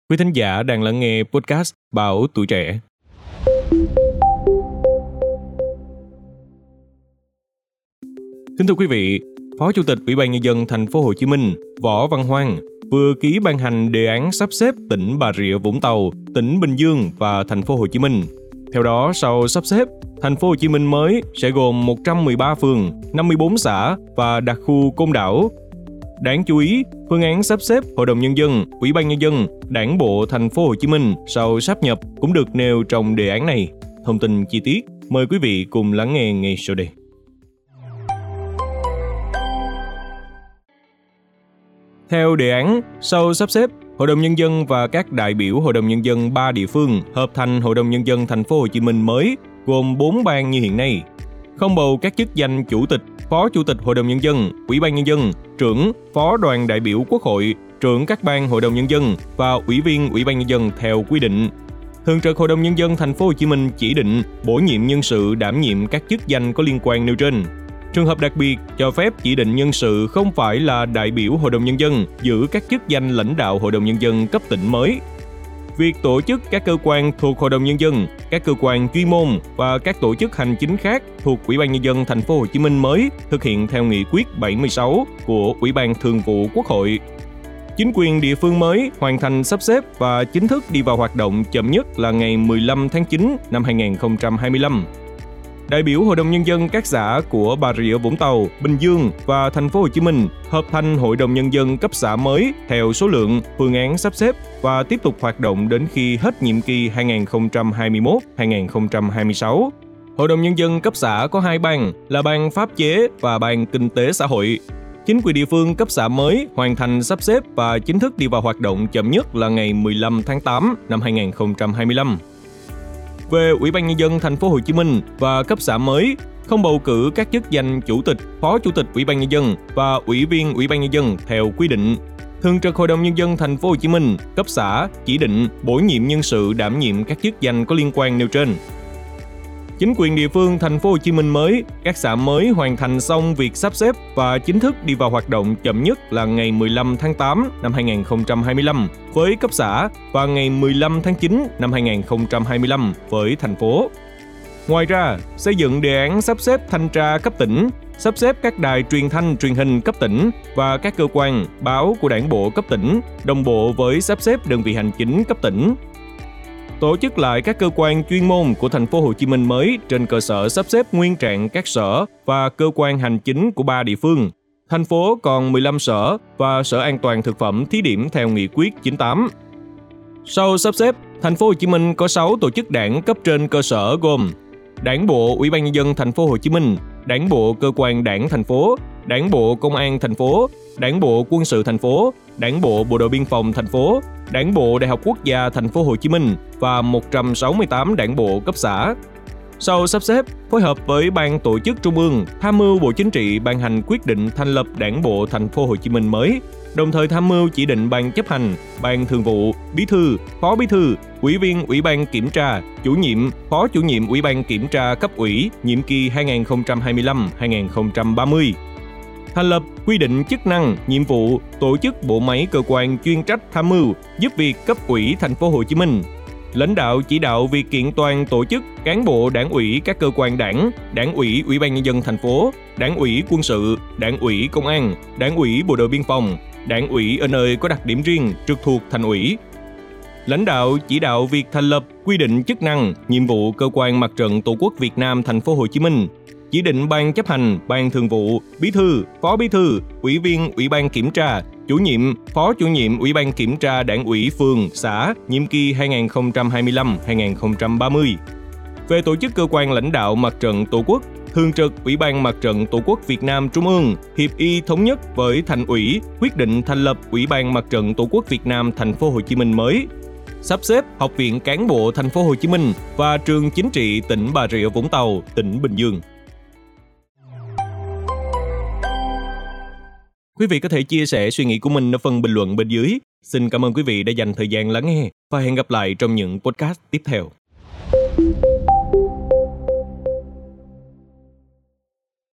Quý thính giả đang lắng nghe podcast Báo Tuổi Trẻ. Kính thưa quý vị, Phó Chủ tịch Ủy ban Nhân dân Thành phố Hồ Chí Minh Võ Văn Hoan vừa ký ban hành đề án sắp xếp tỉnh Bà Rịa Vũng Tàu, tỉnh Bình Dương và Thành phố Hồ Chí Minh. Theo đó, sau sắp xếp, Thành phố Hồ Chí Minh mới sẽ gồm 113 phường, 54 xã và đặc khu Côn Đảo. Đáng chú ý, phương án sắp xếp Hội đồng Nhân dân, Ủy ban Nhân dân, Đảng bộ Thành phố Hồ Chí Minh sau sáp nhập cũng được nêu trong đề án này. Thông tin chi tiết, mời quý vị cùng lắng nghe ngay sau đây. Theo đề án, sau sắp xếp, Hội đồng Nhân dân và các đại biểu Hội đồng Nhân dân 3 địa phương hợp thành Hội đồng Nhân dân Thành phố Hồ Chí Minh mới, gồm 4 ban như hiện nay. Không bầu các chức danh Chủ tịch, Phó Chủ tịch Hội đồng Nhân dân, Ủy ban Nhân dân, trưởng, Phó đoàn đại biểu Quốc hội, trưởng các ban Hội đồng Nhân dân và Ủy viên Ủy ban Nhân dân theo quy định. Thường trực Hội đồng Nhân dân Thành phố Hồ Chí Minh chỉ định, bổ nhiệm nhân sự đảm nhiệm các chức danh có liên quan nêu trên. Trường hợp đặc biệt cho phép chỉ định nhân sự không phải là đại biểu Hội đồng Nhân dân giữ các chức danh lãnh đạo Hội đồng Nhân dân cấp tỉnh mới. Việc tổ chức các cơ quan thuộc Hội đồng Nhân dân, các cơ quan chuyên môn và các tổ chức hành chính khác thuộc Ủy ban Nhân dân Thành phố Hồ Chí Minh mới thực hiện theo nghị quyết 76 của Ủy ban Thường vụ Quốc hội. Chính quyền địa phương mới hoàn thành sắp xếp và chính thức đi vào hoạt động chậm nhất là ngày 15 tháng 9 năm 2025. Đại biểu Hội đồng Nhân dân các xã của Bà Rịa Vũng Tàu, Bình Dương và Thành phố Hồ Chí Minh hợp thành Hội đồng Nhân dân cấp xã mới theo số lượng, phương án sắp xếp và tiếp tục hoạt động đến khi hết nhiệm kỳ 2021-2026. Hội đồng Nhân dân cấp xã có 2 ban là ban pháp chế và ban kinh tế xã hội. Chính quyền địa phương cấp xã mới hoàn thành sắp xếp và chính thức đi vào hoạt động chậm nhất là ngày 15 tháng 8 năm 2025. Về Ủy ban Nhân dân Thành phố Hồ Chí Minh và cấp xã mới, không bầu cử các chức danh Chủ tịch, Phó Chủ tịch Ủy ban Nhân dân và Ủy viên Ủy ban Nhân dân theo quy định. Thường trực Hội đồng Nhân dân Thành phố Hồ Chí Minh cấp xã chỉ định, bổ nhiệm nhân sự đảm nhiệm các chức danh có liên quan nêu trên. Chính quyền địa phương Thành phố Hồ Chí Minh mới, các xã mới hoàn thành xong việc sắp xếp và chính thức đi vào hoạt động chậm nhất là ngày 15 tháng 8 năm 2025 với cấp xã và ngày 15 tháng 9 năm 2025 với thành phố. Ngoài ra, xây dựng đề án sắp xếp thanh tra cấp tỉnh, sắp xếp các đài truyền thanh truyền hình cấp tỉnh và các cơ quan, báo của Đảng bộ cấp tỉnh, đồng bộ với sắp xếp đơn vị hành chính cấp tỉnh. Tổ chức lại các cơ quan chuyên môn của Thành phố Hồ Chí Minh mới trên cơ sở sắp xếp nguyên trạng các sở và cơ quan hành chính của 3 địa phương. Thành phố còn 15 sở và Sở An toàn thực phẩm thí điểm theo nghị quyết 98. Sau sắp xếp, Thành phố Hồ Chí Minh có 6 tổ chức đảng cấp trên cơ sở gồm Đảng bộ Ủy ban Nhân dân Thành phố Hồ Chí Minh, Đảng bộ cơ quan đảng thành phố, Đảng bộ Công an thành phố, Đảng bộ Quân sự thành phố, Đảng bộ Bộ đội Biên phòng thành phố, Đảng bộ Đại học Quốc gia Thành phố Hồ Chí Minh và 168 đảng bộ cấp xã. Sau sắp xếp, phối hợp với Ban Tổ chức Trung ương, tham mưu Bộ Chính trị ban hành quyết định thành lập Đảng bộ Thành phố Hồ Chí Minh mới, đồng thời tham mưu chỉ định Ban chấp hành, Ban thường vụ, Bí thư, Phó Bí thư, Ủy viên Ủy ban kiểm tra, Chủ nhiệm, Phó Chủ nhiệm Ủy ban kiểm tra cấp ủy nhiệm kỳ 2025-2030. Thành lập quy định chức năng, nhiệm vụ, tổ chức bộ máy cơ quan chuyên trách tham mưu, giúp việc cấp ủy Thành phố Hồ Chí Minh. Lãnh đạo chỉ đạo việc kiện toàn tổ chức cán bộ đảng ủy các cơ quan đảng, Đảng ủy Ủy ban Nhân dân thành phố, Đảng ủy Quân sự, Đảng ủy Công an, Đảng ủy Bộ đội Biên phòng, Đảng ủy ở nơi có đặc điểm riêng trực thuộc Thành ủy. Lãnh đạo chỉ đạo việc thành lập quy định chức năng, nhiệm vụ cơ quan Mặt trận Tổ quốc Việt Nam Thành phố Hồ Chí Minh, chỉ định Ban chấp hành, Ban thường vụ, Bí thư, Phó Bí thư, Ủy viên Ủy ban kiểm tra, Chủ nhiệm, Phó Chủ nhiệm Ủy ban kiểm tra Đảng ủy phường, xã, nhiệm kỳ 2025-2030. Về tổ chức cơ quan lãnh đạo Mặt trận Tổ quốc, Thường trực Ủy ban Mặt trận Tổ quốc Việt Nam Trung ương, hiệp y thống nhất với Thành ủy quyết định thành lập Ủy ban Mặt trận Tổ quốc Việt Nam Thành phố Hồ Chí Minh mới. Sắp xếp Học viện Cán bộ Thành phố Hồ Chí Minh và Trường Chính trị tỉnh Bà Rịa Vũng Tàu, tỉnh Bình Dương. Quý vị có thể chia sẻ suy nghĩ của mình ở phần bình luận bên dưới. Xin cảm ơn quý vị đã dành thời gian lắng nghe và hẹn gặp lại trong những podcast tiếp theo.